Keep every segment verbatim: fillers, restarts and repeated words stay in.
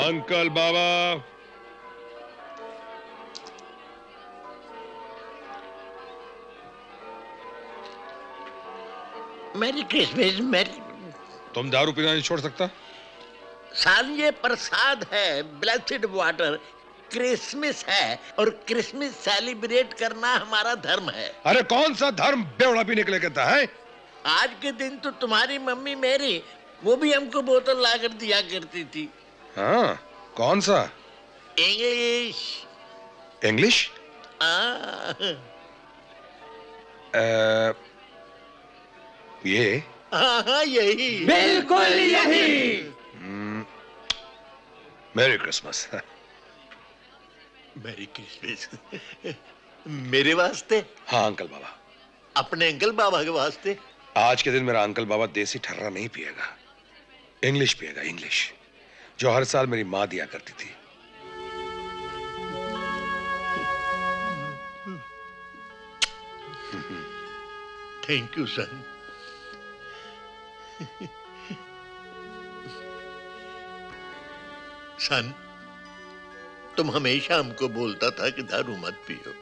Uncle बाबा। मेरी Christmas मेरी। तुम दारू पीना नहीं छोड़ सकता? सन ये प्रसाद है, ब्लेस्ड वाटर। क्रिसमस है और क्रिसमस सेलिब्रेट करना हमारा धर्म है। अरे कौन सा धर्म बेवड़ा पीने के लिए कहता है? आज के दिन तो तुम्हारी मम्मी मेरी वो भी हमको बोतल लाकर दिया करती थी। हाँ, कौन सा? इंग्लिश। इंग्लिश? ये? हाँ हाँ यही, बिल्कुल यही। मेरी क्रिसमस। मेरी क्रिसमस मेरे वास्ते? हाँ अंकल बाबा। अपने अंकल बाबा के वास्ते? आज के दिन मेरा अंकल बाबा देसी ठर्रा नहीं पिएगा, इंग्लिश पिएगा, इंग्लिश जो हर साल मेरी माँ दिया करती थी। थैंक यू सन। सन, तुम हमेशा हमको बोलता था कि दारू मत पियो।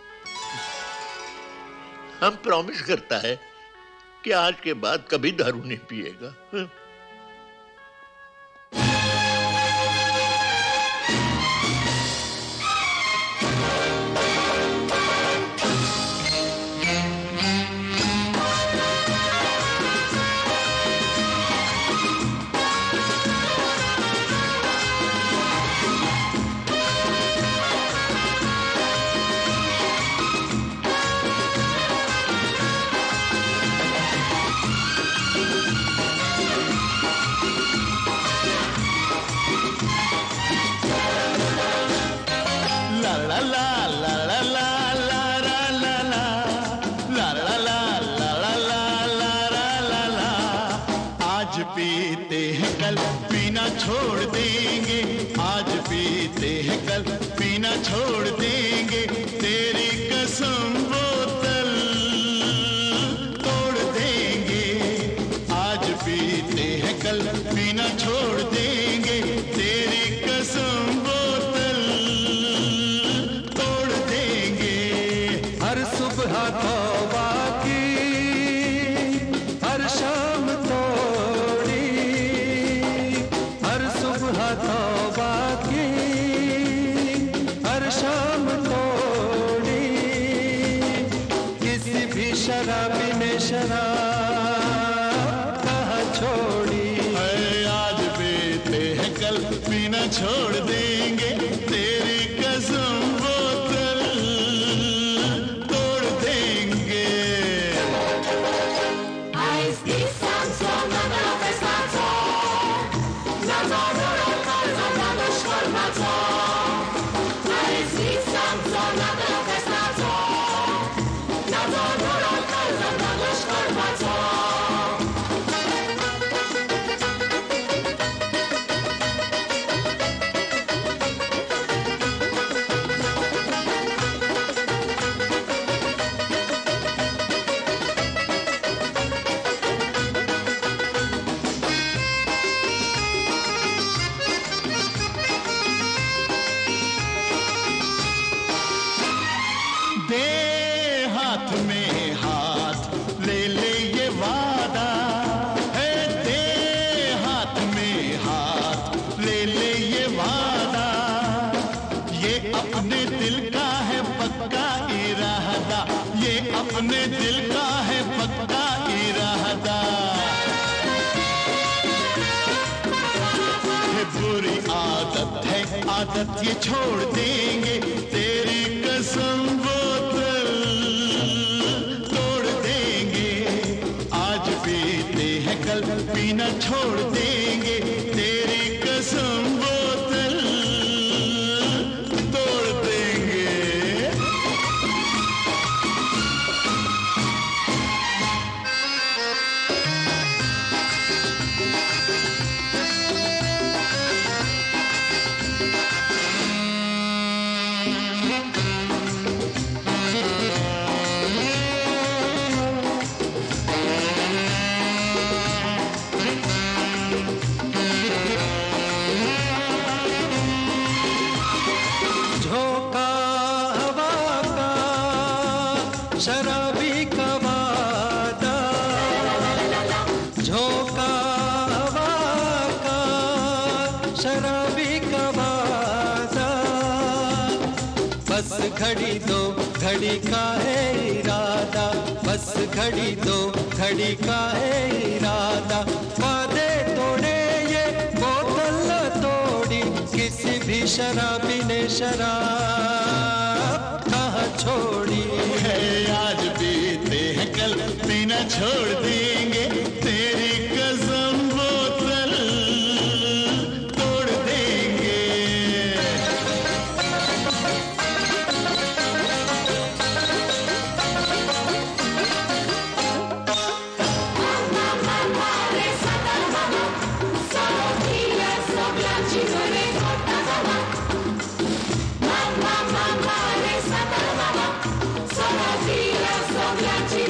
हम प्रॉमिस करता है कि आज के बाद कभी दारू नहीं पिएगा। पीते हैं कल पीना छोड़ देंगे, आज पीते हैं कल पीना छोड़ देंगे, तेरी कसम बोतल तोड़ देंगे। आज पीते हैं कल पीना छोड़ देंगे, तेरी कसम बोतल तोड़ देंगे। हर सुबह तौबा की, हर शाम तोड़ी, हर सुबह तौबा की, हर शाम तोड़ी। किसी भी शराबी ने शराब कहाँ छोड़ी। आज पीते हैं कल पीना छोड़ देंगे, तेरी कसम बोतल तोड़ देंगे। दे हाथ में हाथ ले ले ये वादा है, दे हाथ में हाथ ले ले ये वादा। ये अपने दिल का है पक्का इरादा, ये अपने दिल का है पक्का इरादा। ये बुरी आदत है, आदत ये छोड़ देंगे, तेरी कसम बोतल तोड़ देंगे। आज पीते हैं कल पीना छोड़ देंगे, तेरी कसम बोतल तोड़ देंगे। शराबी का वादा, झोंका हवा का शराबी का वादा, बस घड़ी दो घड़ी का है इरादा, बस घड़ी दो घड़ी का है इरादा, वादे तोड़े ये बोतल न तोड़ी, किसी भी शराबी ने शराब कहाँ छोड़ी है। आज पीते हैं कल पीना छोड़ देंगे, तेरी कसम बोतल तोड़ देंगे। Mamma, mamma, resta da mamma, sono figlia, so piaci